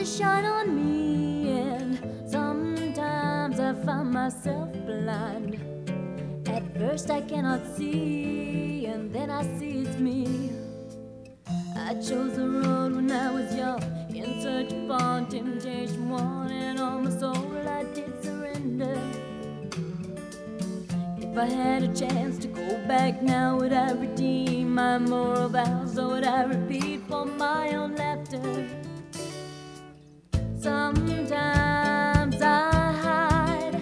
shine on me, and sometimes I find myself blind. At first I cannot see, and then I see it's me. I chose the road when I was young, in search for temptation, wanting all my soul I did surrender. If I had a chance to go back now, would I redeem my moral vows, or would I repeat for my own laughter? Sometimes I hide,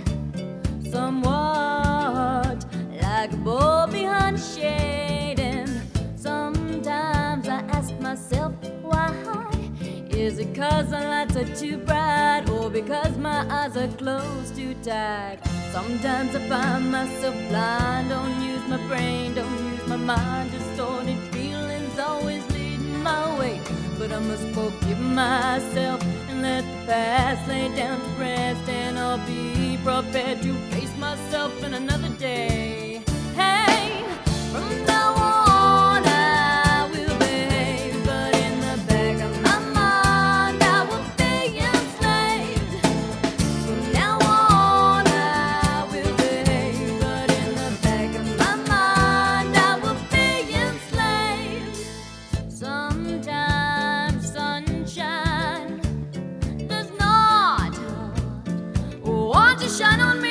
somewhat like a bull behind a shade, and sometimes I ask myself why. Is it 'cause the lights are too bright, or because my eyes are closed too tight? Sometimes I find myself blind, don't use my brain, don't use my mind, distorted feelings always leading my way. But I must forgive myself and let the past lay down to rest, and I'll be prepared to face myself in another day. Hey, from now on I will behave, but in the back of my mind I will be enslaved. From now on I will behave, but in the back of my mind I will be enslaved. Sometimes sunshine does not want to shine on me.